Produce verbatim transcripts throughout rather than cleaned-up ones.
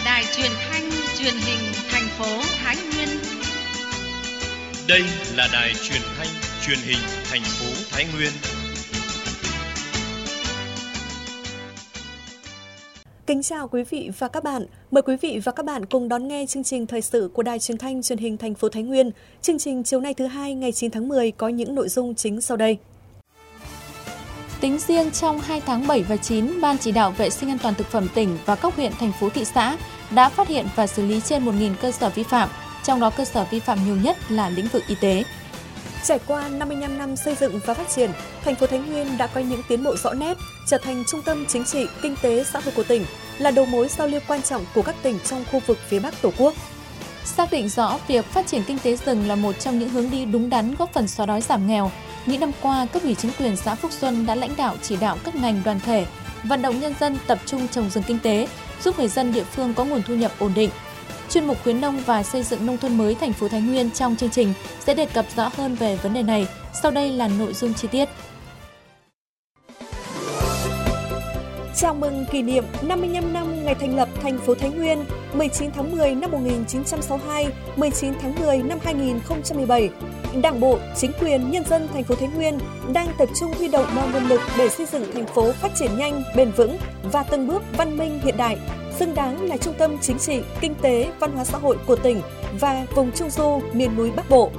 đài truyền thanh truyền hình thành phố Thái Nguyên. Đây là đài truyền thanh truyền hình thành phố Thái Nguyên. Kính chào quý vị và các bạn. Mời quý vị và các bạn cùng đón nghe chương trình thời sự của Đài Truyền thanh Truyền hình thành phố Thái Nguyên. Chương trình chiều nay thứ hai ngày chín tháng mười có những nội dung chính sau đây. Tính riêng trong hai tháng bảy và chín, Ban Chỉ đạo Vệ sinh an toàn thực phẩm tỉnh và các huyện, thành phố, thị xã đã phát hiện và xử lý trên một nghìn cơ sở vi phạm, trong đó cơ sở vi phạm nhiều nhất là lĩnh vực y tế. Trải qua năm mươi lăm năm xây dựng và phát triển, thành phố Thái Nguyên đã có những tiến bộ rõ nét, trở thành trung tâm chính trị, kinh tế, xã hội của tỉnh, là đầu mối giao lưu quan trọng của các tỉnh trong khu vực phía Bắc Tổ quốc. Xác định rõ việc phát triển kinh tế rừng là một trong những hướng đi đúng đắn góp phần xóa đói giảm nghèo, những năm qua, cấp ủy chính quyền xã Phúc Xuân đã lãnh đạo chỉ đạo các ngành đoàn thể, vận động nhân dân tập trung trồng rừng kinh tế, giúp người dân địa phương có nguồn thu nhập ổn định. Chuyên mục khuyến nông và xây dựng nông thôn mới thành phố Thái Nguyên trong chương trình sẽ đề cập rõ hơn về vấn đề này. Sau đây là nội dung chi tiết. Chào mừng kỷ niệm năm mươi lăm năm ngày thành lập thành phố Thái Nguyên, mười chín tháng mười năm một nghìn chín trăm sáu mươi hai, mười chín tháng mười năm hai nghìn không trăm mười bảy. Đảng bộ, chính quyền, nhân dân thành phố Thái Nguyên đang tập trung huy động mọi nguồn lực để xây dựng thành phố phát triển nhanh, bền vững và từng bước văn minh hiện đại, xứng đáng là trung tâm chính trị, kinh tế, văn hóa xã hội của tỉnh và vùng Trung Du, miền núi Bắc Bộ.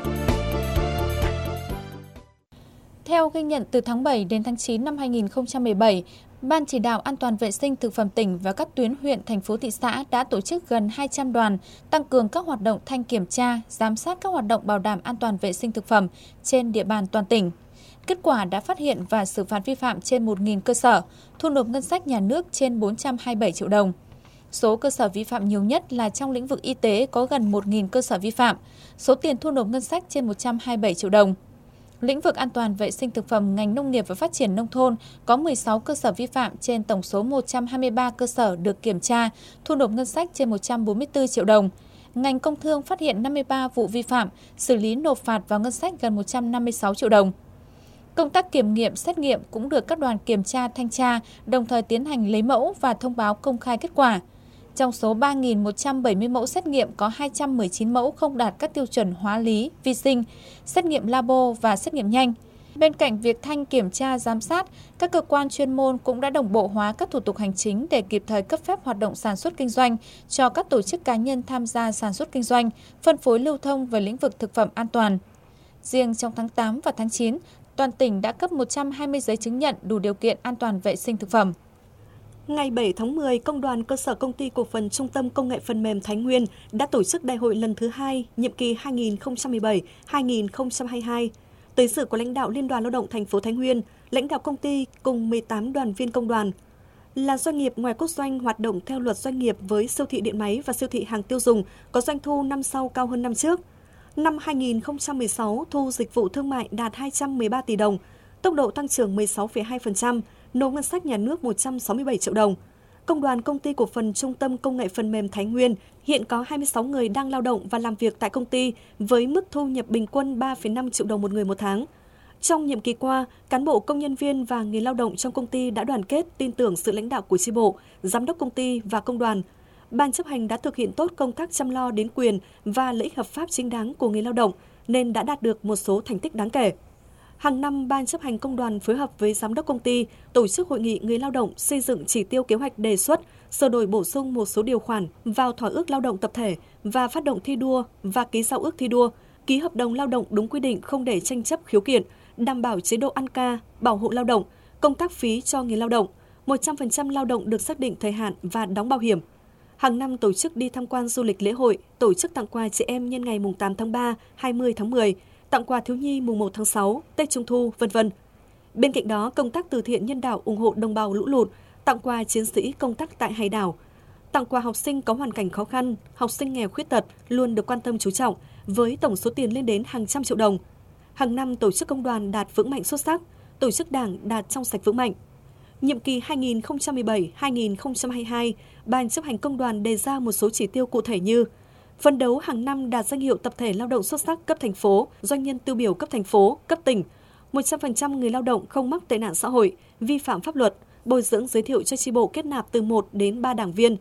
Theo ghi nhận từ tháng bảy đến tháng chín năm hai nghìn không trăm mười bảy, Ban Chỉ đạo An toàn vệ sinh thực phẩm tỉnh và các tuyến huyện, thành phố, thị xã đã tổ chức gần hai trăm đoàn, tăng cường các hoạt động thanh kiểm tra, giám sát các hoạt động bảo đảm an toàn vệ sinh thực phẩm trên địa bàn toàn tỉnh. Kết quả đã phát hiện và xử phạt vi phạm trên một nghìn cơ sở, thu nộp ngân sách nhà nước trên bốn trăm hai mươi bảy triệu đồng. Số cơ sở vi phạm nhiều nhất là trong lĩnh vực y tế có gần một nghìn cơ sở vi phạm, số tiền thu nộp ngân sách trên một trăm hai mươi bảy triệu đồng. Lĩnh vực an toàn vệ sinh thực phẩm, ngành nông nghiệp và phát triển nông thôn có mười sáu cơ sở vi phạm trên tổng số một trăm hai mươi ba cơ sở được kiểm tra, thu nộp ngân sách trên một trăm bốn mươi tư triệu đồng. Ngành công thương phát hiện năm mươi ba vụ vi phạm, xử lý nộp phạt vào ngân sách gần một trăm năm mươi sáu triệu đồng. Công tác kiểm nghiệm, xét nghiệm cũng được các đoàn kiểm tra, thanh tra, đồng thời tiến hành lấy mẫu và thông báo công khai kết quả. Trong số ba nghìn một trăm bảy mươi mẫu xét nghiệm có hai trăm mười chín mẫu không đạt các tiêu chuẩn hóa lý, vi sinh, xét nghiệm labo và xét nghiệm nhanh. Bên cạnh việc thanh kiểm tra, giám sát, các cơ quan chuyên môn cũng đã đồng bộ hóa các thủ tục hành chính để kịp thời cấp phép hoạt động sản xuất kinh doanh cho các tổ chức cá nhân tham gia sản xuất kinh doanh, phân phối lưu thông về lĩnh vực thực phẩm an toàn. Riêng trong tháng tám và tháng chín, toàn tỉnh đã cấp một trăm hai mươi giấy chứng nhận đủ điều kiện an toàn vệ sinh thực phẩm. Ngày bảy tháng mười, Công đoàn Cơ sở Công ty Cổ phần Trung tâm Công nghệ Phần mềm Thái Nguyên đã tổ chức đại hội lần thứ hai, nhiệm kỳ hai nghìn không trăm mười bảy đến hai nghìn không trăm hai mươi hai. Tới dự có lãnh đạo Liên đoàn Lao động thành phố Thái Nguyên, lãnh đạo công ty cùng mười tám đoàn viên công đoàn. Là doanh nghiệp ngoài quốc doanh hoạt động theo luật doanh nghiệp với siêu thị điện máy và siêu thị hàng tiêu dùng có doanh thu năm sau cao hơn năm trước. Năm hai nghìn không trăm mười sáu, thu dịch vụ thương mại đạt hai trăm mười ba tỷ đồng, tốc độ tăng trưởng mười sáu phẩy hai phần trăm, nộp ngân sách nhà nước một trăm sáu mươi bảy triệu đồng. Công đoàn Công ty Cổ phần Trung tâm Công nghệ Phần mềm Thái Nguyên hiện có hai mươi sáu người đang lao động và làm việc tại công ty với mức thu nhập bình quân ba phẩy năm triệu đồng một người một tháng. Trong nhiệm kỳ qua, cán bộ công nhân viên và người lao động trong công ty đã đoàn kết, tin tưởng sự lãnh đạo của chi bộ, giám đốc công ty và công đoàn. Ban chấp hành đã thực hiện tốt công tác chăm lo đến quyền và lợi ích hợp pháp chính đáng của người lao động nên đã đạt được một số thành tích đáng kể. Hàng năm, Ban chấp hành công đoàn phối hợp với giám đốc công ty tổ chức hội nghị người lao động xây dựng chỉ tiêu kế hoạch đề xuất, sửa đổi bổ sung một số điều khoản vào thỏa ước lao động tập thể và phát động thi đua và ký giao ước thi đua, ký hợp đồng lao động đúng quy định không để tranh chấp khiếu kiện, đảm bảo chế độ ăn ca, bảo hộ lao động, công tác phí cho người lao động, một trăm phần trăm lao động được xác định thời hạn và đóng bảo hiểm. Hàng năm tổ chức đi tham quan du lịch lễ hội, tổ chức tặng quà trẻ em nhân ngày tám tháng ba, hai mươi tháng mười, tặng quà thiếu nhi mùng một tháng sáu, Tết Trung thu, vân vân. Bên cạnh đó, công tác từ thiện nhân đạo ủng hộ đồng bào lũ lụt, tặng quà chiến sĩ công tác tại hải đảo, tặng quà học sinh có hoàn cảnh khó khăn, học sinh nghèo khuyết tật luôn được quan tâm chú trọng với tổng số tiền lên đến hàng trăm triệu đồng. Hàng năm tổ chức công đoàn đạt vững mạnh xuất sắc, tổ chức đảng đạt trong sạch vững mạnh. Nhiệm kỳ hai nghìn không trăm mười bảy đến hai nghìn không trăm hai mươi hai, Ban chấp hành công đoàn đề ra một số chỉ tiêu cụ thể như phấn đấu hàng năm đạt danh hiệu tập thể lao động xuất sắc cấp thành phố, doanh nhân tiêu biểu cấp thành phố, cấp tỉnh, một trăm phần trăm người lao động không mắc tệ nạn xã hội, vi phạm pháp luật, bồi dưỡng giới thiệu cho chi bộ kết nạp từ một đến ba đảng viên,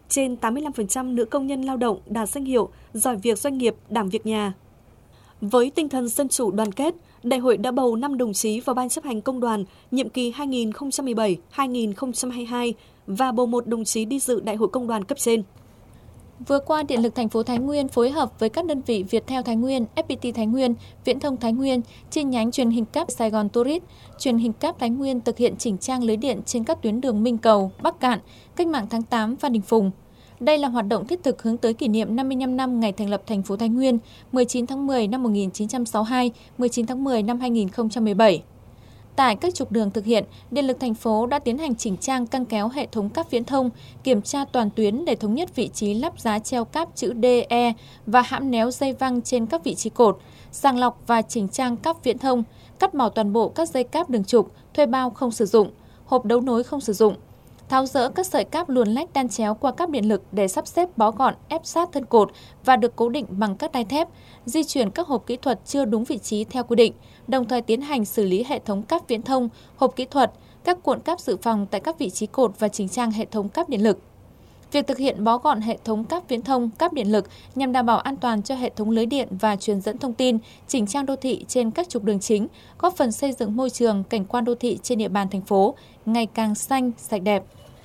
trên tám mươi lăm phần trăm nữ công nhân lao động đạt danh hiệu giỏi việc doanh nghiệp, đảm việc nhà. Với tinh thần dân chủ đoàn kết, Đại hội đã bầu năm đồng chí vào Ban chấp hành Công đoàn nhiệm kỳ hai nghìn không trăm mười bảy đến hai nghìn không trăm hai mươi hai và bầu một đồng chí đi dự Đại hội Công đoàn cấp trên. Vừa qua, Điện lực thành phố Thái Nguyên phối hợp với các đơn vị Viettel Thái Nguyên, ép pê tê Thái Nguyên, Viễn thông Thái Nguyên, chi nhánh truyền hình cáp Sài Gòn Tourist, truyền hình cáp Thái Nguyên thực hiện chỉnh trang lưới điện trên các tuyến đường Minh Cầu, Bắc Cạn, Cách mạng tháng tám, Phan Đình Phùng. Đây là hoạt động thiết thực hướng tới kỷ niệm năm mươi lăm năm ngày thành lập thành phố Thái Nguyên, mười chín tháng mười năm một nghìn chín trăm sáu mươi hai, mười chín tháng mười năm hai nghìn không trăm mười bảy. Tại các trục đường thực hiện, Điện lực thành phố đã tiến hành chỉnh trang căng kéo hệ thống cáp viễn thông, kiểm tra toàn tuyến để thống nhất vị trí lắp giá treo cáp chữ D, E và hãm néo dây văng trên các vị trí cột, sàng lọc và chỉnh trang cáp viễn thông, cắt bỏ toàn bộ các dây cáp đường trục, thuê bao không sử dụng, hộp đấu nối không sử dụng, tháo dỡ các sợi cáp luồn lách đan chéo qua cáp điện lực để sắp xếp bó gọn ép sát thân cột và được cố định bằng các đai thép, di chuyển các hộp kỹ thuật chưa đúng vị trí theo quy định, đồng thời tiến hành xử lý hệ thống cáp viễn thông, hộp kỹ thuật, các cuộn cáp dự phòng tại các vị trí cột và chỉnh trang hệ thống cáp điện lực. Việc thực hiện bó gọn hệ thống cáp viễn thông, cáp điện lực nhằm đảm bảo an toàn cho hệ thống lưới điện và truyền dẫn thông tin, chỉnh trang đô thị trên các trục đường chính, góp phần xây dựng môi trường, cảnh quan đô thị trên địa bàn thành phố ngày càng xanh, sạch đẹp.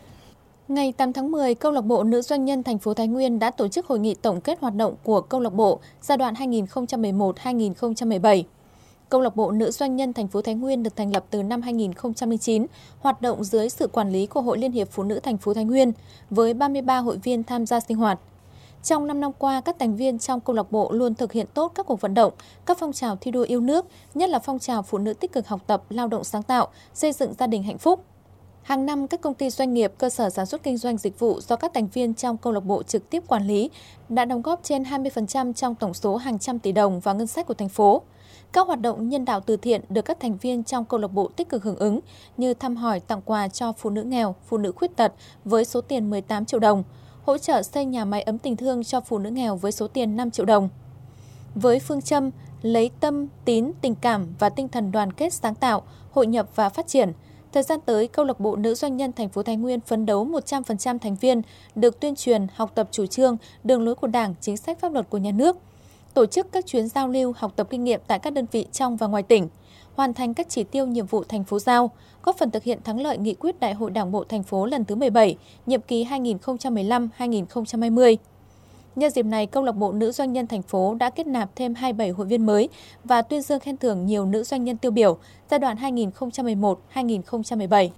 Ngày tám tháng mười, Câu lạc bộ Nữ doanh nhân thành phố Thái Nguyên đã tổ chức hội nghị tổng kết hoạt động của câu lạc bộ giai đoạn hai nghìn không trăm mười một đến hai nghìn không trăm mười bảy. Câu lạc bộ Nữ doanh nhân thành phố Thái Nguyên được thành lập từ năm hai nghìn không trăm lẻ chín, hoạt động dưới sự quản lý của Hội Liên hiệp Phụ nữ thành phố Thái Nguyên với ba mươi ba hội viên tham gia sinh hoạt. Trong năm năm qua, các thành viên trong câu lạc bộ luôn thực hiện tốt các cuộc vận động, các phong trào thi đua yêu nước, nhất là phong trào phụ nữ tích cực học tập, lao động sáng tạo, xây dựng gia đình hạnh phúc. Hàng năm, các công ty doanh nghiệp, cơ sở sản xuất kinh doanh dịch vụ do các thành viên trong câu lạc bộ trực tiếp quản lý đã đóng góp trên hai mươi phần trăm trong tổng số hàng trăm tỷ đồng vào ngân sách của thành phố. Các hoạt động nhân đạo từ thiện được các thành viên trong câu lạc bộ tích cực hưởng ứng như thăm hỏi, tặng quà cho phụ nữ nghèo, phụ nữ khuyết tật với số tiền mười tám triệu đồng, hỗ trợ xây nhà máy ấm tình thương cho phụ nữ nghèo với số tiền năm triệu đồng. Với phương châm lấy tâm, tín, tình cảm và tinh thần đoàn kết sáng tạo, hội nhập và phát triển, thời gian tới, Câu lạc bộ Nữ doanh nhân thành phố Thái Nguyên phấn đấu một trăm phần trăm thành viên được tuyên truyền, học tập chủ trương, đường lối của Đảng, chính sách pháp luật của nhà nước, tổ chức các chuyến giao lưu, học tập kinh nghiệm tại các đơn vị trong và ngoài tỉnh, hoàn thành các chỉ tiêu nhiệm vụ thành phố giao, góp phần thực hiện thắng lợi nghị quyết Đại hội Đảng bộ thành phố lần thứ mười bảy, nhiệm kỳ hai nghìn không trăm mười lăm đến hai nghìn không trăm hai mươi. Nhân dịp này, Câu lạc bộ Nữ doanh nhân thành phố đã kết nạp thêm hai mươi bảy hội viên mới và tuyên dương khen thưởng nhiều nữ doanh nhân tiêu biểu giai đoạn hai nghìn không trăm mười một đến hai nghìn không trăm mười bảy.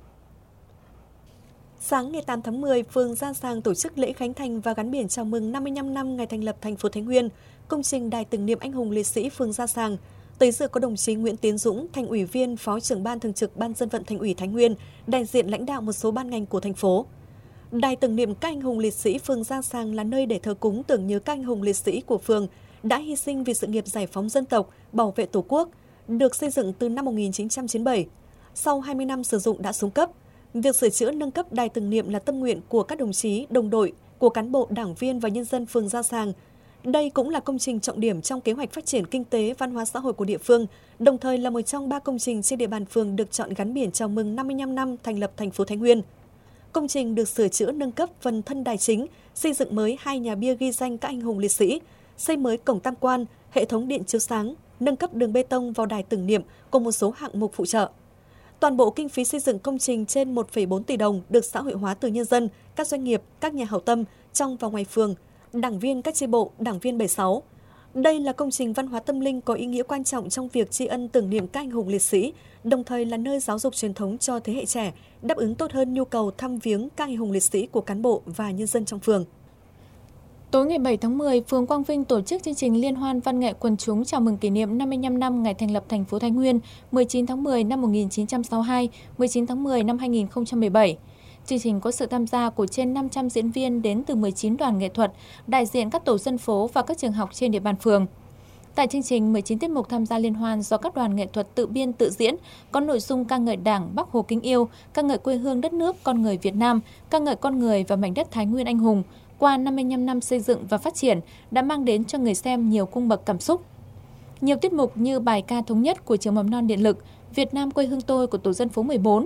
Sáng ngày tám tháng mười, phường Gia Sàng tổ chức lễ khánh thành và gắn biển chào mừng năm mươi lăm năm ngày thành lập thành phố Thái Nguyên, công trình đài tưởng niệm anh hùng liệt sĩ phường Gia Sàng. Tới dự có đồng chí Nguyễn Tiến Dũng, Thành ủy viên, Phó trưởng ban thường trực Ban Dân vận Thành ủy Thái Nguyên, đại diện lãnh đạo một số ban ngành của thành phố. Đài tưởng niệm các anh hùng liệt sĩ phường Gia Sàng là nơi để thờ cúng tưởng nhớ các anh hùng liệt sĩ của phường đã hy sinh vì sự nghiệp giải phóng dân tộc, bảo vệ Tổ quốc, được xây dựng từ năm một nghìn chín trăm chín mươi bảy. Sau hai mươi năm sử dụng đã xuống cấp. Việc sửa chữa nâng cấp đài tưởng niệm là tâm nguyện của các đồng chí, đồng đội, của cán bộ, đảng viên và nhân dân phường Gia Sàng. Đây cũng là công trình trọng điểm trong kế hoạch phát triển kinh tế, văn hóa xã hội của địa phương, đồng thời là một trong ba công trình trên địa bàn phường được chọn gắn biển chào mừng năm mươi lăm năm thành lập thành phố Thái Nguyên. Công trình được sửa chữa nâng cấp phần thân đài chính, xây dựng mới hai nhà bia ghi danh các anh hùng liệt sĩ, xây mới cổng tam quan, hệ thống điện chiếu sáng, nâng cấp đường bê tông vào đài tưởng niệm cùng một số hạng mục phụ trợ. Toàn bộ kinh phí xây dựng công trình trên một phẩy bốn tỷ đồng được xã hội hóa từ nhân dân, các doanh nghiệp, các nhà hảo tâm trong và ngoài phường, đảng viên các chi bộ, đảng viên bảy mươi sáu. Đây là công trình văn hóa tâm linh có ý nghĩa quan trọng trong việc tri ân tưởng niệm các anh hùng liệt sĩ, đồng thời là nơi giáo dục truyền thống cho thế hệ trẻ, đáp ứng tốt hơn nhu cầu thăm viếng các anh hùng liệt sĩ của cán bộ và nhân dân trong phường. Tối ngày bảy tháng mười, phường Quang Vinh tổ chức chương trình liên hoan văn nghệ quần chúng chào mừng kỷ niệm năm mươi lăm năm ngày thành lập thành phố Thái Nguyên, mười chín tháng mười năm một nghìn chín trăm sáu mươi hai, mười chín tháng mười năm hai nghìn không trăm mười bảy. Chương trình có sự tham gia của trên năm trăm diễn viên đến từ mười chín đoàn nghệ thuật, đại diện các tổ dân phố và các trường học trên địa bàn phường. Tại chương trình, mười chín tiết mục tham gia liên hoan do các đoàn nghệ thuật tự biên tự diễn, có nội dung ca ngợi Đảng, Bác Hồ kính yêu, ca ngợi quê hương đất nước, con người Việt Nam, ca ngợi con người và mảnh đất Thái Nguyên anh hùng. Qua năm mươi lăm năm xây dựng và phát triển đã mang đến cho người xem nhiều cung bậc cảm xúc. Nhiều tiết mục như bài ca thống nhất của trường mầm non Điện lực, Việt Nam quê hương tôi của tổ dân phố mười bốn,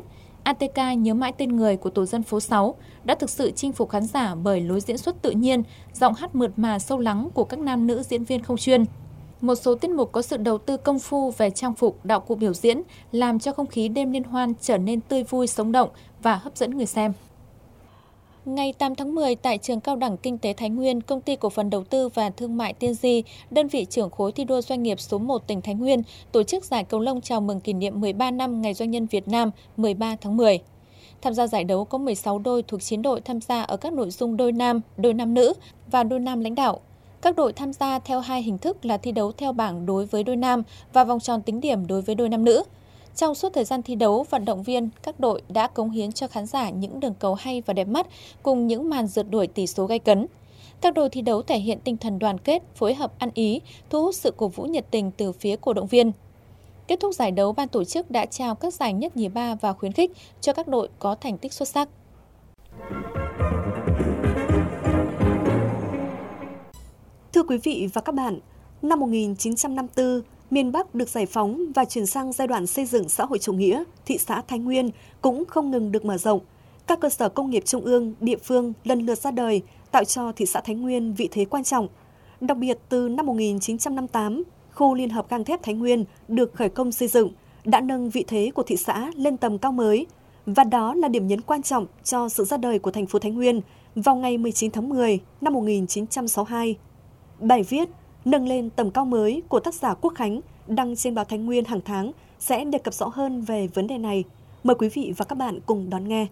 a tê ca Nhớ mãi tên người của tổ dân phố sáu đã thực sự chinh phục khán giả bởi lối diễn xuất tự nhiên, giọng hát mượt mà sâu lắng của các nam nữ diễn viên không chuyên. Một số tiết mục có sự đầu tư công phu về trang phục, đạo cụ biểu diễn làm cho không khí đêm liên hoan trở nên tươi vui, sống động và hấp dẫn người xem. Ngày tám tháng mười, tại Trường Cao đẳng Kinh tế Thái Nguyên, Công ty Cổ phần Đầu tư và Thương mại Tiên Di, đơn vị trưởng khối thi đua doanh nghiệp số một tỉnh Thái Nguyên, tổ chức giải cầu lông chào mừng kỷ niệm mười ba năm Ngày Doanh nhân Việt Nam mười ba tháng mười. Tham gia giải đấu có mười sáu đôi thuộc chín đội tham gia ở các nội dung đôi nam, đôi nam nữ và đôi nam lãnh đạo. Các đội tham gia theo hai hình thức là thi đấu theo bảng đối với đôi nam và vòng tròn tính điểm đối với đôi nam nữ. Trong suốt thời gian thi đấu, vận động viên các đội đã cống hiến cho khán giả những đường cầu hay và đẹp mắt cùng những màn rượt đuổi tỷ số gay cấn. Các đội thi đấu thể hiện tinh thần đoàn kết, phối hợp ăn ý, thu hút sự cổ vũ nhiệt tình từ phía cổ động viên. Kết thúc giải đấu, ban tổ chức đã trao các giải nhất, nhì, ba và khuyến khích cho các đội có thành tích xuất sắc. Thưa quý vị và các bạn, năm một nghìn chín trăm năm mươi tư, miền Bắc được giải phóng và chuyển sang giai đoạn xây dựng xã hội chủ nghĩa, thị xã Thái Nguyên cũng không ngừng được mở rộng. Các cơ sở công nghiệp trung ương, địa phương lần lượt ra đời, tạo cho thị xã Thái Nguyên vị thế quan trọng. Đặc biệt từ năm một nghìn chín trăm năm mươi tám, khu Liên hợp gang thép Thái Nguyên được khởi công xây dựng, đã nâng vị thế của thị xã lên tầm cao mới. Và đó là điểm nhấn quan trọng cho sự ra đời của thành phố Thái Nguyên vào ngày mười chín tháng mười năm một nghìn chín trăm sáu mươi hai. Bài viết Nâng lên tầm cao mới của tác giả Quốc Khánh đăng trên báo Thái Nguyên hàng tháng sẽ đề cập rõ hơn về vấn đề này. Mời quý vị và các bạn cùng đón nghe.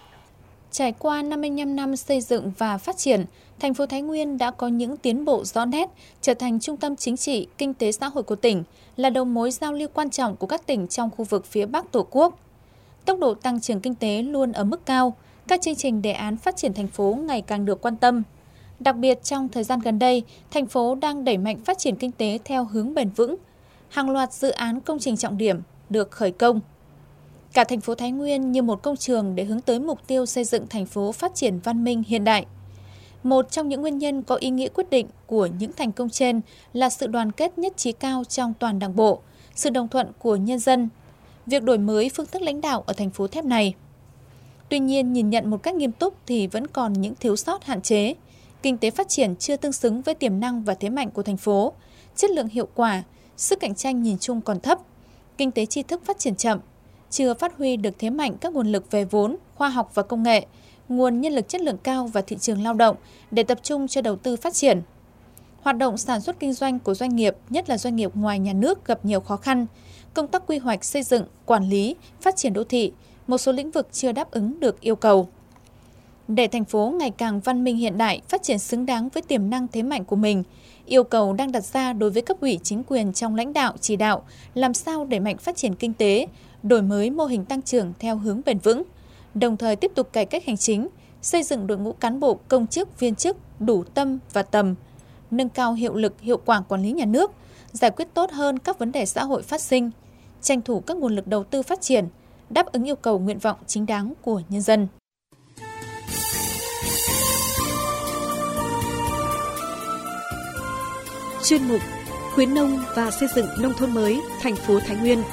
Trải qua năm mươi lăm năm xây dựng và phát triển, thành phố Thái Nguyên đã có những tiến bộ rõ nét, trở thành trung tâm chính trị, kinh tế xã hội của tỉnh, là đầu mối giao lưu quan trọng của các tỉnh trong khu vực phía Bắc Tổ quốc. Tốc độ tăng trưởng kinh tế luôn ở mức cao, các chương trình đề án phát triển thành phố ngày càng được quan tâm. Đặc biệt trong thời gian gần đây, thành phố đang đẩy mạnh phát triển kinh tế theo hướng bền vững. Hàng loạt dự án công trình trọng điểm được khởi công. Cả thành phố Thái Nguyên như một công trường để hướng tới mục tiêu xây dựng thành phố phát triển văn minh hiện đại. Một trong những nguyên nhân có ý nghĩa quyết định của những thành công trên là sự đoàn kết nhất trí cao trong toàn Đảng bộ, sự đồng thuận của nhân dân, việc đổi mới phương thức lãnh đạo ở thành phố thép này. Tuy nhiên, nhìn nhận một cách nghiêm túc thì vẫn còn những thiếu sót hạn chế. Kinh tế phát triển chưa tương xứng với tiềm năng và thế mạnh của thành phố, chất lượng hiệu quả, sức cạnh tranh nhìn chung còn thấp, kinh tế tri thức phát triển chậm, chưa phát huy được thế mạnh các nguồn lực về vốn, khoa học và công nghệ, nguồn nhân lực chất lượng cao và thị trường lao động để tập trung cho đầu tư phát triển. Hoạt động sản xuất kinh doanh của doanh nghiệp, nhất là doanh nghiệp ngoài nhà nước gặp nhiều khó khăn, công tác quy hoạch xây dựng, quản lý, phát triển đô thị, một số lĩnh vực chưa đáp ứng được yêu cầu. Để thành phố ngày càng văn minh hiện đại, phát triển xứng đáng với tiềm năng thế mạnh của mình, yêu cầu đang đặt ra đối với cấp ủy chính quyền trong lãnh đạo, chỉ đạo, làm sao đẩy mạnh phát triển kinh tế, đổi mới mô hình tăng trưởng theo hướng bền vững, đồng thời tiếp tục cải cách hành chính, xây dựng đội ngũ cán bộ, công chức, viên chức đủ tâm và tầm, nâng cao hiệu lực, hiệu quả quản lý nhà nước, giải quyết tốt hơn các vấn đề xã hội phát sinh, tranh thủ các nguồn lực đầu tư phát triển, đáp ứng yêu cầu nguyện vọng chính đáng của nhân dân. Chuyên mục Khuyến nông và xây dựng nông thôn mới thành phố Thái Nguyên.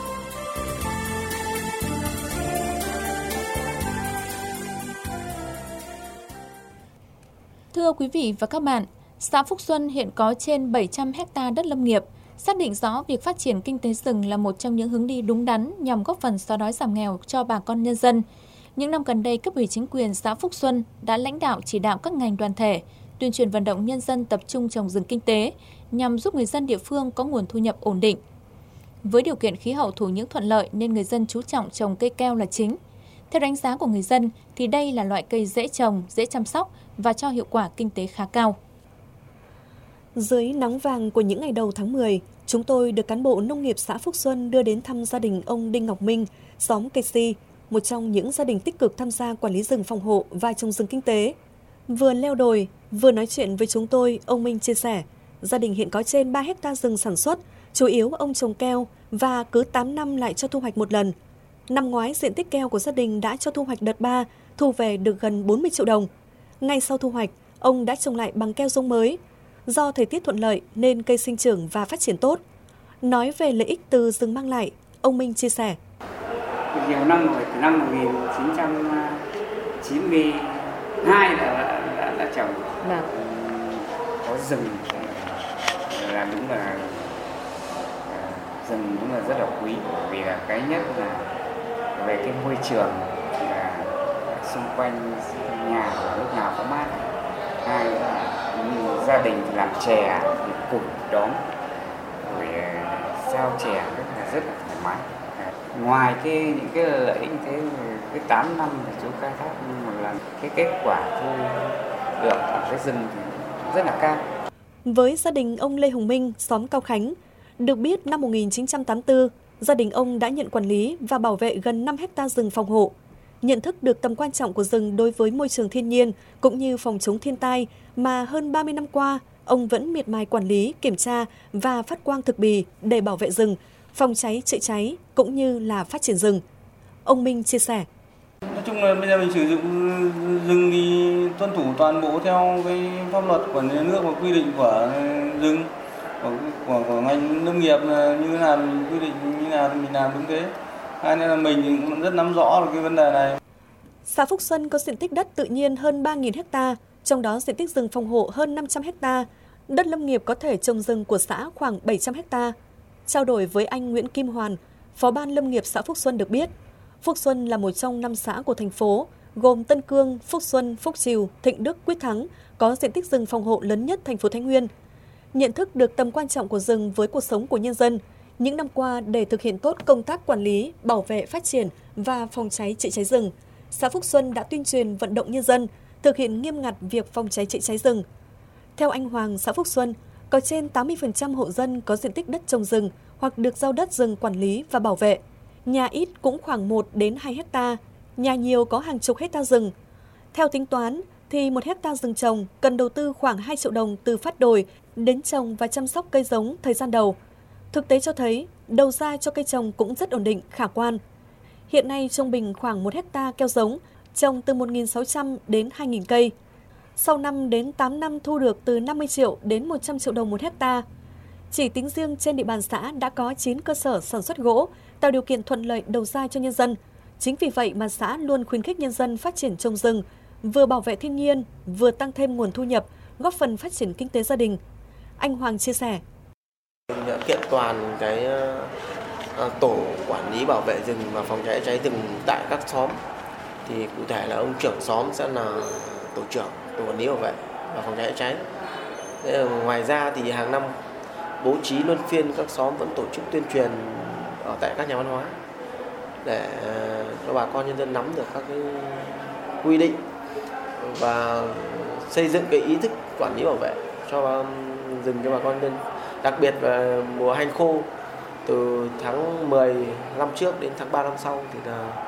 Thưa quý vị và các bạn, xã Phúc Xuân hiện có trên bảy trăm héc ta đất lâm nghiệp. Xác định rõ việc phát triển kinh tế rừng là một trong những hướng đi đúng đắn nhằm góp phần xóa đói giảm nghèo cho bà con nhân dân. Những năm gần đây, cấp ủy chính quyền xã Phúc Xuân đã lãnh đạo chỉ đạo các ngành đoàn thể tuyên truyền vận động nhân dân tập trung trồng rừng kinh tế nhằm giúp người dân địa phương có nguồn thu nhập ổn định. Với điều kiện khí hậu thổ nhưỡng thuận lợi nên người dân chú trọng trồng cây keo là chính. Theo đánh giá của người dân thì đây là loại cây dễ trồng, dễ chăm sóc và cho hiệu quả kinh tế khá cao. Dưới nắng vàng của những ngày đầu tháng mười, chúng tôi được cán bộ nông nghiệp xã Phúc Xuân đưa đến thăm gia đình ông Đinh Ngọc Minh, xóm Cây Si, một trong những gia đình tích cực tham gia quản lý rừng phòng hộ và trồng rừng kinh tế. Vừa leo đồi, vừa nói chuyện với chúng tôi, ông Minh chia sẻ, gia đình hiện có trên ba héc ta rừng sản xuất, chủ yếu ông trồng keo và cứ tám năm lại cho thu hoạch một lần. Năm ngoái, diện tích keo của gia đình đã cho thu hoạch đợt ba, thu về được gần bốn mươi triệu đồng. Ngay sau thu hoạch, ông đã trồng lại bằng keo giống mới. Do thời tiết thuận lợi nên cây sinh trưởng và phát triển tốt. Nói về lợi ích từ rừng mang lại, ông Minh chia sẻ. nhiều năm rồi, từ năm một nghìn chín trăm chín mươi hai là đã, đã, đã trồng. Vâng. Có rừng là đúng là rừng đúng là rất là quý, vì là cái nhất là về cái môi trường là xung quanh nhà lúc nào có mát. Hai là gia đình thì làm chè thì củi đóm, rồi sao chè rất là rất là thoải mái. Ngoài cái những cái lợi ích thế, cái tám năm thì chú khai thác một lần, cái kết quả thu được ở cái rừng thì rất là cao. Với gia đình ông Lê Hồng Minh, xóm Cao Khánh, được biết năm một nghìn chín trăm tám mươi tư, gia đình ông đã nhận quản lý và bảo vệ gần năm héc ta rừng phòng hộ. Nhận thức được tầm quan trọng của rừng đối với môi trường thiên nhiên cũng như phòng chống thiên tai mà hơn ba mươi năm qua, ông vẫn miệt mài quản lý, kiểm tra và phát quang thực bì để bảo vệ rừng, phòng cháy chữa cháy cũng như là phát triển rừng. Ông Minh chia sẻ. Nói chung là bây giờ mình sử dụng rừng thì tuân thủ toàn bộ theo cái pháp luật của nhà nước và quy định của rừng, của, của, của ngành nông nghiệp như thế nào mình quy định như nào thì mình làm đúng thế. Hai nữa là mình thì cũng rất nắm rõ được cái vấn đề này. Xã Phúc Xuân có diện tích đất tự nhiên hơn ba nghìn héc ta, trong đó diện tích rừng phòng hộ hơn năm trăm héc ta. Đất lâm nghiệp có thể trồng rừng của xã khoảng bảy trăm héc ta. Trao đổi với anh Nguyễn Kim Hoàn, Phó ban Lâm nghiệp xã Phúc Xuân được biết, Phúc Xuân là một trong năm xã của thành phố, gồm Tân Cương, Phúc Xuân, Phúc Trìu, Thịnh Đức, Quyết Thắng, có diện tích rừng phòng hộ lớn nhất thành phố Thái Nguyên. Nhận thức được tầm quan trọng của rừng với cuộc sống của nhân dân, những năm qua để thực hiện tốt công tác quản lý, bảo vệ, phát triển và phòng cháy chữa cháy rừng, xã Phúc Xuân đã tuyên truyền vận động nhân dân thực hiện nghiêm ngặt việc phòng cháy chữa cháy rừng. Theo anh Hoàng, xã Phúc Xuân có trên tám mươi phần trăm hộ dân có diện tích đất trồng rừng hoặc được giao đất rừng quản lý và bảo vệ. Nhà ít cũng khoảng một đến hai héc ta, nhà nhiều có hàng chục héc ta rừng. Theo tính toán thì một héc ta rừng trồng cần đầu tư khoảng hai triệu đồng từ phát đồi đến trồng và chăm sóc cây giống thời gian đầu. Thực tế cho thấy, đầu ra cho cây trồng cũng rất ổn định, khả quan. Hiện nay trung bình khoảng một héc ta keo giống, trồng từ một nghìn sáu trăm đến hai nghìn cây. Sau năm đến tám năm thu được từ năm mươi triệu đến một trăm triệu đồng một héc ta. Chỉ tính riêng trên địa bàn xã đã có chín cơ sở sản xuất gỗ, tạo điều kiện thuận lợi đầu ra cho nhân dân. Chính vì vậy mà xã luôn khuyến khích nhân dân phát triển trồng rừng, vừa bảo vệ thiên nhiên, vừa tăng thêm nguồn thu nhập, góp phần phát triển kinh tế gia đình. Anh Hoàng chia sẻ. Kiện toàn cái tổ quản lý bảo vệ rừng và phòng cháy cháy rừng tại các xóm. Thì cụ thể là ông trưởng xóm sẽ là tổ trưởng tổ quản lý bảo vệ và phòng cháy cháy. Ngoài ra thì hàng năm bố trí luân phiên các xóm vẫn tổ chức tuyên truyền ở tại các nhà văn hóa để cho bà con nhân dân nắm được các cái quy định và xây dựng cái ý thức quản lý bảo vệ cho rừng cho bà con nhân dân. Đặc biệt là mùa hanh khô từ tháng mười năm trước đến tháng ba năm sau thì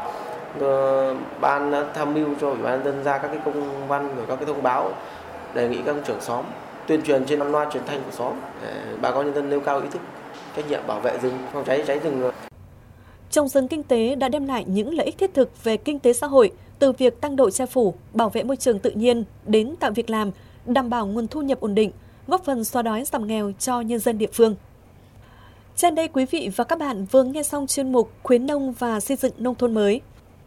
là ban đã tham mưu cho ủy ban nhân dân ra các cái công văn rồi các cái thông báo đề nghị các trưởng xóm tuyên truyền trên loa truyền thanh của xóm để bà con nhân dân nêu cao ý thức trách nhiệm bảo vệ rừng, phòng cháy cháy rừng. Trồng rừng kinh tế đã đem lại những lợi ích thiết thực về kinh tế xã hội, từ việc tăng độ che phủ, bảo vệ môi trường tự nhiên đến tạo việc làm, đảm bảo nguồn thu nhập ổn định, góp phần xóa đói giảm nghèo cho nhân dân địa phương. Trên đây quý vị và các bạn vừa nghe xong chuyên mục Khuyến nông và xây dựng nông thôn mới.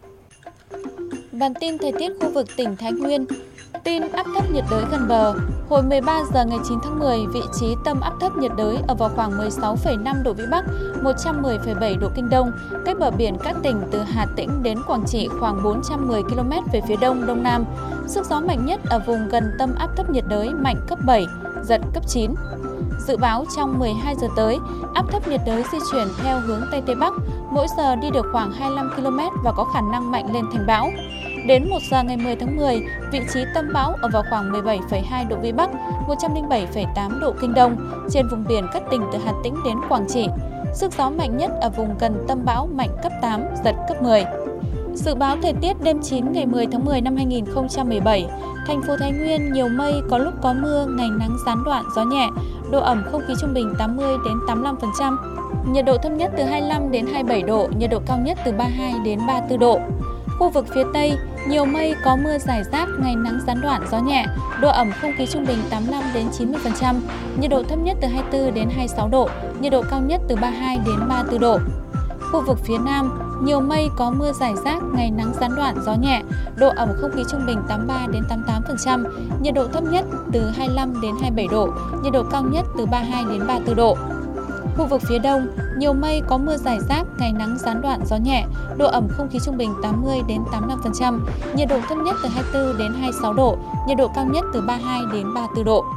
Bản tin thời tiết khu vực tỉnh Thái Nguyên. Tin áp thấp nhiệt đới gần bờ. Hồi mười ba giờ ngày chín tháng mười, vị trí tâm áp thấp nhiệt đới ở vào khoảng mười sáu phẩy năm độ Vĩ Bắc, một trăm mười phẩy bảy độ Kinh Đông, cách bờ biển các tỉnh từ Hà Tĩnh đến Quảng Trị khoảng bốn trăm mười ki lô mét về phía đông đông nam. Sức gió mạnh nhất ở vùng gần tâm áp thấp nhiệt đới mạnh cấp bảy, giật cấp chín. Dự báo trong mười hai giờ tới, áp thấp nhiệt đới di chuyển theo hướng Tây Tây Bắc, mỗi giờ đi được khoảng hai mươi lăm ki lô mét và có khả năng mạnh lên thành bão. Đến một giờ ngày mười tháng mười, vị trí tâm bão ở vào khoảng mười bảy phẩy hai độ Vĩ Bắc, một trăm lẻ bảy phẩy tám độ Kinh Đông, trên vùng biển các tỉnh từ Hà Tĩnh đến Quảng Trị. Sức gió mạnh nhất ở vùng gần tâm bão mạnh cấp tám, giật cấp mười. Dự báo thời tiết đêm chín ngày mười tháng mười năm hai nghìn không trăm mười bảy, thành phố Thái Nguyên nhiều mây, có lúc có mưa, ngày nắng gián đoạn, gió nhẹ, độ ẩm không khí trung bình tám mươi đến tám mươi lăm phần trăm. Nhiệt độ thấp nhất từ hai mươi lăm đến hai mươi bảy độ, nhiệt độ cao nhất từ ba mươi hai đến ba mươi tư độ. Khu vực phía Tây, nhiều mây, có mưa rải rác, ngày nắng gián đoạn, gió nhẹ, độ ẩm không khí trung bình tám mươi lăm đến chín mươi phần trăm, nhiệt độ thấp nhất từ hai mươi tư đến hai mươi sáu độ, nhiệt độ cao nhất từ ba mươi hai đến ba mươi tư độ. Khu vực phía Nam, nhiều mây có mưa rải rác, ngày nắng gián đoạn, gió nhẹ, độ ẩm không khí trung bình tám mươi ba đến tám mươi tám phần trăm, nhiệt độ thấp nhất từ hai mươi lăm đến hai mươi bảy độ, nhiệt độ cao nhất từ ba mươi hai đến ba mươi tư độ. Khu vực phía Đông, nhiều mây có mưa rải rác, ngày nắng gián đoạn, gió nhẹ, độ ẩm không khí trung bình tám mươi đến tám mươi lăm phần trăm, nhiệt độ thấp nhất từ hai mươi tư đến hai mươi sáu độ, nhiệt độ cao nhất từ ba mươi hai đến ba mươi tư độ.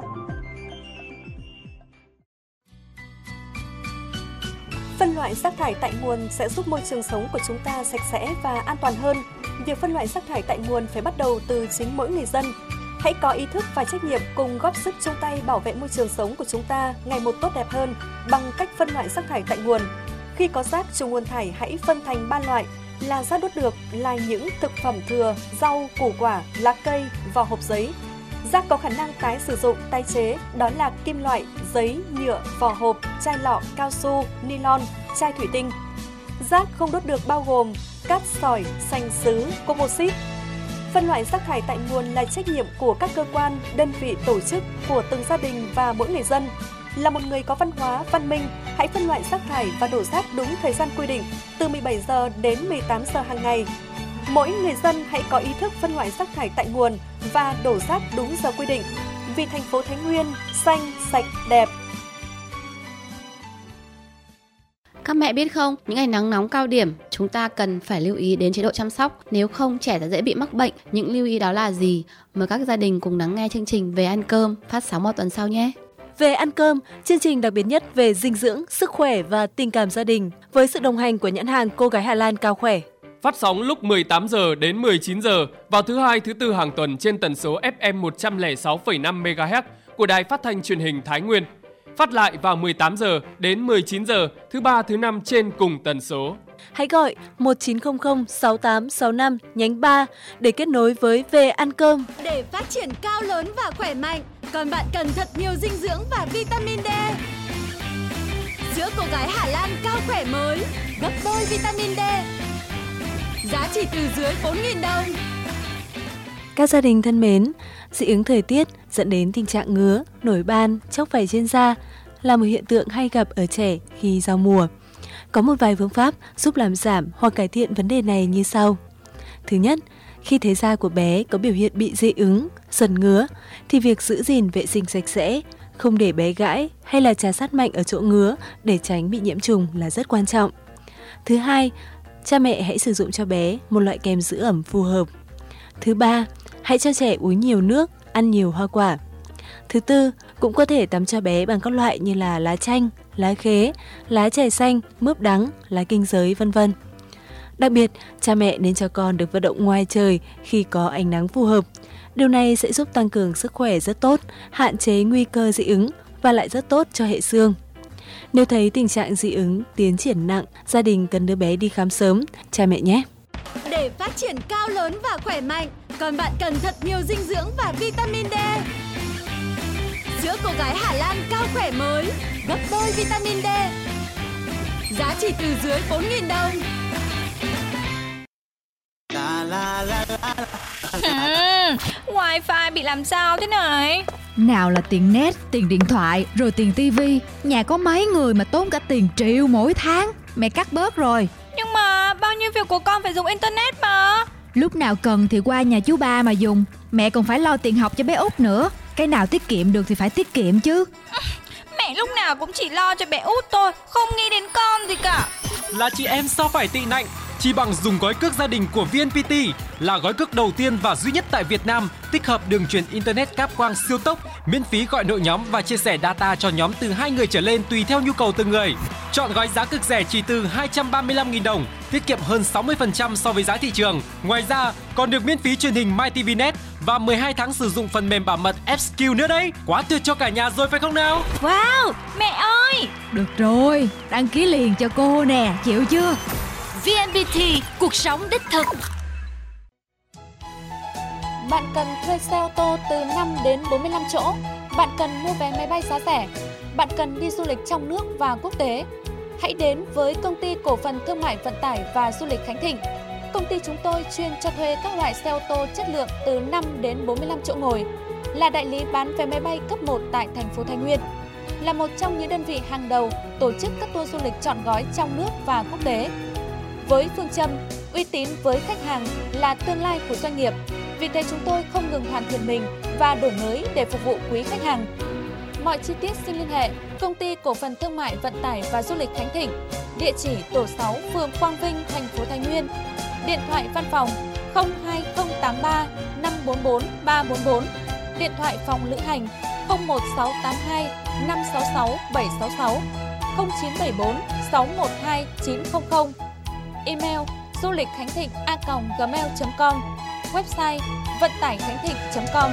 Phân loại rác thải tại nguồn sẽ giúp môi trường sống của chúng ta sạch sẽ và an toàn hơn. Việc phân loại rác thải tại nguồn phải bắt đầu từ chính mỗi người dân. Hãy có ý thức và trách nhiệm cùng góp sức chung tay bảo vệ môi trường sống của chúng ta ngày một tốt đẹp hơn bằng cách phân loại rác thải tại nguồn. Khi có rác trùng nguồn thải hãy phân thành ba loại là rác đốt được, là những thực phẩm thừa, rau, củ quả, lá cây, vỏ hộp giấy. Rác có khả năng tái sử dụng, tái chế, đó là kim loại, giấy, nhựa, vỏ hộp, chai lọ, cao su, nylon, chai thủy tinh. Rác không đốt được bao gồm cát sỏi, sành sứ, composite. Phân loại rác thải tại nguồn là trách nhiệm của các cơ quan, đơn vị, tổ chức, của từng gia đình và mỗi người dân. Là một người có văn hóa, văn minh, hãy phân loại rác thải và đổ rác đúng thời gian quy định, từ mười bảy giờ đến mười tám giờ hàng ngày. Mỗi người dân hãy có ý thức phân loại rác thải tại nguồn và đổ rác đúng giờ quy định. Vì thành phố Thái Nguyên xanh, sạch, đẹp. Các mẹ biết không, những ngày nắng nóng cao điểm, chúng ta cần phải lưu ý đến chế độ chăm sóc, nếu không trẻ sẽ dễ bị mắc bệnh. Những lưu ý đó là gì? Mời các gia đình cùng lắng nghe chương trình Về ăn cơm phát sóng vào tuần sau nhé. Về ăn cơm, chương trình đặc biệt nhất về dinh dưỡng, sức khỏe và tình cảm gia đình với sự đồng hành của nhãn hàng Cô gái Hà Lan Cao Khỏe. Phát sóng lúc mười tám giờ đến mười chín giờ vào thứ hai, thứ tư hàng tuần trên tần số ép em một trăm lẻ sáu phẩy năm mê ga héc của Đài Phát thanh Truyền hình Thái Nguyên. Phát lại vào mười tám giờ đến mười chín giờ thứ ba, thứ năm trên cùng tần số. Hãy gọi một chín không không sáu tám sáu năm nhánh ba để kết nối với Về ăn cơm. Để phát triển cao lớn và khỏe mạnh, còn bạn cần thật nhiều dinh dưỡng và vitamin D. Sữa Cô gái Hà Lan Cao Khỏe mới, gấp đôi vitamin D. Giá chỉ từ dưới bốn nghìn đồng. Các gia đình thân mến, dị ứng thời tiết dẫn đến tình trạng ngứa, nổi ban, chóc vảy trên da là một hiện tượng hay gặp ở trẻ khi giao mùa. Có một vài phương pháp giúp làm giảm hoặc cải thiện vấn đề này như sau. Thứ nhất, khi thấy da của bé có biểu hiện bị dị ứng, dần ngứa, thì việc giữ gìn vệ sinh sạch sẽ, không để bé gãi hay là trà sát mạnh ở chỗ ngứa để tránh bị nhiễm trùng là rất quan trọng. Thứ hai, cha mẹ hãy sử dụng cho bé một loại kem giữ ẩm phù hợp. Thứ ba, hãy cho trẻ uống nhiều nước, ăn nhiều hoa quả. Thứ tư, cũng có thể tắm cho bé bằng các loại như là lá chanh, lá khế, lá chè xanh, mướp đắng, lá kinh giới, vân vân. Đặc biệt, cha mẹ nên cho con được vận động ngoài trời khi có ánh nắng phù hợp. Điều này sẽ giúp tăng cường sức khỏe rất tốt, hạn chế nguy cơ dị ứng và lại rất tốt cho hệ xương. Nếu thấy tình trạng dị ứng tiến triển nặng, gia đình cần đưa bé đi khám sớm, cha mẹ nhé. Để phát triển cao lớn và khỏe mạnh, còn bạn cần thật nhiều dinh dưỡng và vitamin D. Sữa Cô gái Hà Lan Cao Khỏe mới, gấp đôi vitamin D. Giá chỉ từ dưới bốn nghìn đồng. Ừ, Wi-Fi bị làm sao thế này? Nào là tiền net, tiền điện thoại, rồi tiền tivi. Nhà có mấy người mà tốn cả tiền triệu mỗi tháng. Mẹ cắt bớt rồi. Nhưng mà bao nhiêu việc của con phải dùng internet mà. Lúc nào cần thì qua nhà chú ba mà dùng. Mẹ còn phải lo tiền học cho bé Út nữa. Cái nào tiết kiệm được thì phải tiết kiệm chứ. Mẹ lúc nào cũng chỉ lo cho bé Út thôi, không nghĩ đến con gì cả. Là chị em sao phải tị nạnh. Chỉ bằng dùng gói cước gia đình của vê en pê tê là gói cước đầu tiên và duy nhất tại Việt Nam tích hợp đường truyền internet cáp quang siêu tốc, miễn phí gọi nội nhóm và chia sẻ data cho nhóm từ hai người trở lên tùy theo nhu cầu từng người. Chọn gói giá cực rẻ chỉ từ hai trăm ba mươi lăm nghìn đồng, tiết kiệm hơn sáu mươi phần trăm so với giá thị trường. Ngoài ra, còn được miễn phí truyền hình MyTVNet và mười hai tháng sử dụng phần mềm bảo mật ép skill nữa đấy. Quá tuyệt cho cả nhà rồi phải không nào? Wow, mẹ ơi! Được rồi, đăng ký liền cho cô nè, chịu chưa? vê en pê tê, cuộc sống đích thực. Bạn cần thuê xe ô tô từ năm đến bốn mươi lăm chỗ. Bạn cần mua vé máy bay giá rẻ. Bạn cần đi du lịch trong nước và quốc tế. Hãy đến với Công ty Cổ phần Thương mại Vận tải và Du lịch Khánh Thịnh. Công ty chúng tôi chuyên cho thuê các loại xe ô tô chất lượng từ năm đến bốn mươi lăm chỗ ngồi. Là đại lý bán vé máy bay cấp một tại thành phố Thái Nguyên. Là một trong những đơn vị hàng đầu tổ chức các tour du lịch trọn gói trong nước và quốc tế. Với phương châm uy tín với khách hàng là tương lai của doanh nghiệp, vì thế chúng tôi không ngừng hoàn thiện mình và đổi mới để phục vụ quý khách hàng. Mọi chi tiết xin liên hệ Công ty Cổ phần Thương mại Vận tải và Du lịch Khánh Thịnh, địa chỉ tổ sáu, phường Quang Vinh, thành phố Thái Nguyên. Điện thoại văn phòng không hai không tám ba năm bốn bốn ba bốn bốn, điện thoại phòng lữ hành không một sáu tám hai năm sáu sáu bảy sáu sáu, không chín bảy bốn sáu một hai chín không không. Email du lịch khánh thịnh a còng gmail chấm com, website vận tải khánh thịnh chấm com.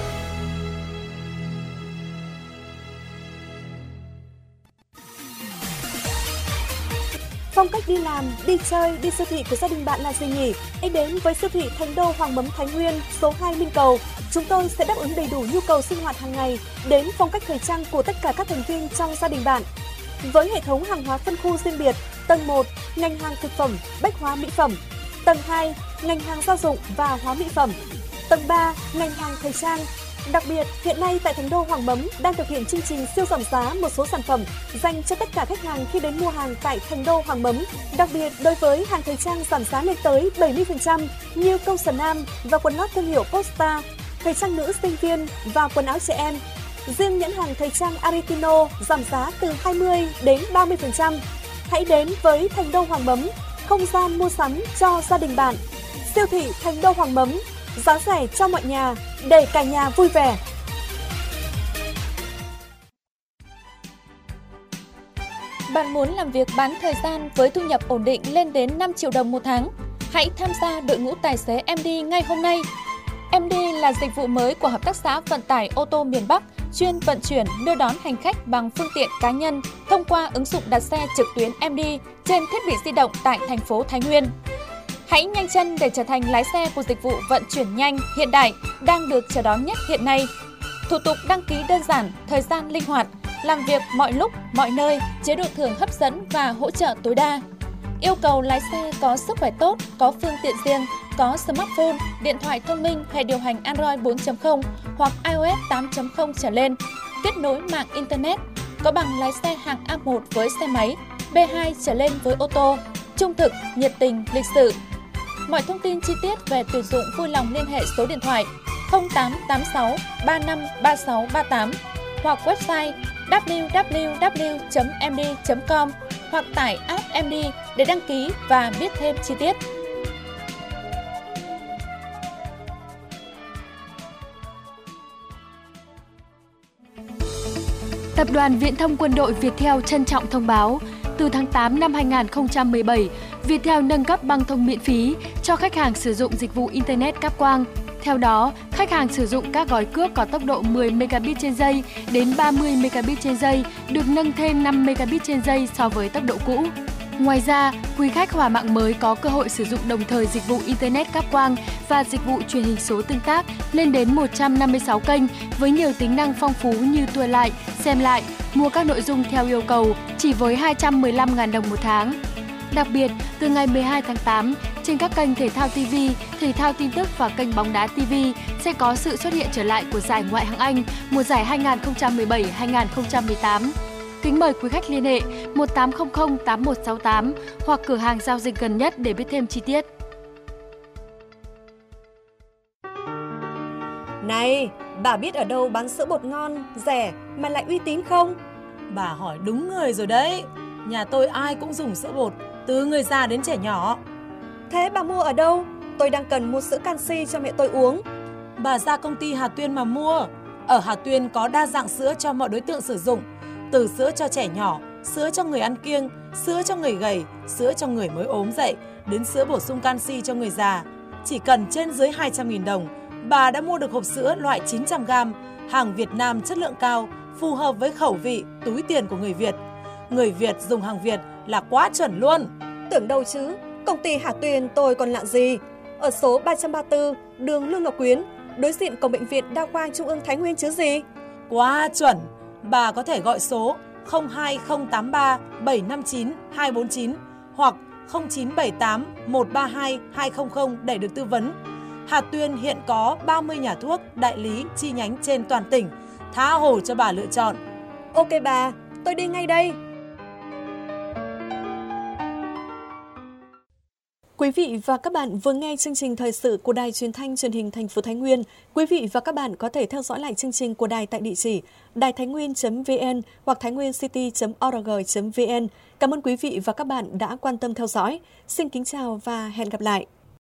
Phong cách đi làm, đi chơi, đi siêu thị của gia đình bạn là gì nhỉ? Hãy đến với siêu thị Thành Đô Hoàng Mấm Thái Nguyên, số hai Minh Cầu. Chúng tôi sẽ đáp ứng đầy đủ nhu cầu sinh hoạt hàng ngày đến phong cách thời trang của tất cả các thành viên trong gia đình bạn. Với hệ thống hàng hóa phân khu riêng biệt, tầng một, ngành hàng thực phẩm, bách hóa mỹ phẩm. Tầng hai, ngành hàng gia dụng và hóa mỹ phẩm. Tầng ba, ngành hàng thời trang. Đặc biệt, hiện nay tại Thành Đô Hoàng Mấm đang thực hiện chương trình siêu giảm giá một số sản phẩm dành cho tất cả khách hàng khi đến mua hàng tại Thành Đô Hoàng Mấm. Đặc biệt, đối với hàng thời trang giảm giá lên tới bảy mươi phần trăm như câu sờ nam và quần lót thương hiệu Costa, thời trang nữ sinh viên và quần áo trẻ em. Riêng nhãn hàng thời trang Aretino giảm giá từ hai mươi đến ba mươi phần trăm. Hãy đến với Thành Đô Hoàng Mấm, không gian mua sắm cho gia đình bạn. Siêu thị Thành Đô Hoàng Mấm, giá rẻ cho mọi nhà, để cả nhà vui vẻ. Bạn muốn làm việc bán thời gian với thu nhập ổn định lên đến năm triệu đồng một tháng? Hãy tham gia đội ngũ tài xế em đê ngay hôm nay. em đê là dịch vụ mới của Hợp tác xã Vận tải ô tô miền Bắc, chuyên vận chuyển, đưa đón hành khách bằng phương tiện cá nhân thông qua ứng dụng đặt xe trực tuyến em đê trên thiết bị di động tại thành phố Thái Nguyên. Hãy nhanh chân để trở thành lái xe của dịch vụ vận chuyển nhanh, hiện đại, đang được chào đón nhất hiện nay. Thủ tục đăng ký đơn giản, thời gian linh hoạt, làm việc mọi lúc, mọi nơi, chế độ thưởng hấp dẫn và hỗ trợ tối đa. Yêu cầu lái xe có sức khỏe tốt, có phương tiện riêng, có smartphone, điện thoại thông minh hay điều hành Android bốn chấm không hoặc iOS tám chấm không trở lên, kết nối mạng Internet, có bằng lái xe hạng A một với xe máy, B hai trở lên với ô tô, trung thực, nhiệt tình, lịch sự. Mọi thông tin chi tiết về tuyển dụng vui lòng liên hệ số điện thoại không tám tám sáu ba năm ba sáu ba tám hoặc website w w w chấm m d chấm com hoặc tải app em đê để đăng ký và biết thêm chi tiết. Tập đoàn Viễn thông Quân đội Viettel trân trọng thông báo, từ tháng tám năm hai nghìn không trăm mười bảy, Viettel nâng cấp băng thông miễn phí cho khách hàng sử dụng dịch vụ Internet cáp quang. Theo đó, khách hàng sử dụng các gói cước có tốc độ mười megabit trên giây đến ba mươi megabit trên giây được nâng thêm năm megabit trên giây so với tốc độ cũ. Ngoài ra, quý khách hòa mạng mới có cơ hội sử dụng đồng thời dịch vụ Internet cáp quang và dịch vụ truyền hình số tương tác lên đến một trăm năm mươi sáu kênh với nhiều tính năng phong phú như tua lại, xem lại, mua các nội dung theo yêu cầu chỉ với hai trăm mười lăm nghìn đồng một tháng. Đặc biệt, từ ngày mười hai tháng tám, trên các kênh Thể thao ti vi, Thể thao tin tức và kênh Bóng đá ti vi sẽ có sự xuất hiện trở lại của giải Ngoại hạng Anh mùa giải hai nghìn không trăm mười bảy hai nghìn không trăm mười tám. Kính mời quý khách liên hệ một tám không không tám một sáu tám hoặc cửa hàng giao dịch gần nhất để biết thêm chi tiết. Này, bà biết ở đâu bán sữa bột ngon, rẻ mà lại uy tín không? Bà hỏi đúng người rồi đấy. Nhà tôi ai cũng dùng sữa bột, từ người già đến trẻ nhỏ. Thế bà mua ở đâu? Tôi đang cần mua sữa canxi cho mẹ tôi uống. Bà ra công ty Hà Tuyên mà mua. Ở Hà Tuyên có đa dạng sữa cho mọi đối tượng sử dụng. Từ sữa cho trẻ nhỏ, sữa cho người ăn kiêng, sữa cho người gầy, sữa cho người mới ốm dậy, đến sữa bổ sung canxi cho người già. Chỉ cần trên dưới hai trăm nghìn đồng, bà đã mua được hộp sữa loại chín trăm gam, hàng Việt Nam chất lượng cao, phù hợp với khẩu vị, túi tiền của người Việt. Người Việt dùng hàng Việt là quá chuẩn luôn. Tưởng đâu chứ, công ty Hà Tuyên tôi còn lạ gì. Ở số ba trăm ba mươi tư, đường Lương Ngọc Quyến, đối diện cổng bệnh viện Đa khoa Trung ương Thái Nguyên chứ gì. Quá chuẩn. Bà có thể gọi số không hai không tám ba bảy năm chín hai bốn chín hoặc không chín bảy tám một ba hai hai không không để được tư vấn. Hà Tuyên hiện có ba mươi nhà thuốc, đại lý, chi nhánh trên toàn tỉnh, tha hồ cho bà lựa chọn. Ok bà, tôi đi ngay đây. Quý vị và các bạn vừa nghe chương trình thời sự của Đài Truyền thanh Truyền hình thành phố Thái Nguyên. Quý vị và các bạn có thể theo dõi lại chương trình của đài tại địa chỉ đài thái nguyên chấm vn hoặc thái nguyên city chấm org chấm vn. Cảm ơn quý vị và các bạn đã quan tâm theo dõi. Xin kính chào và hẹn gặp lại.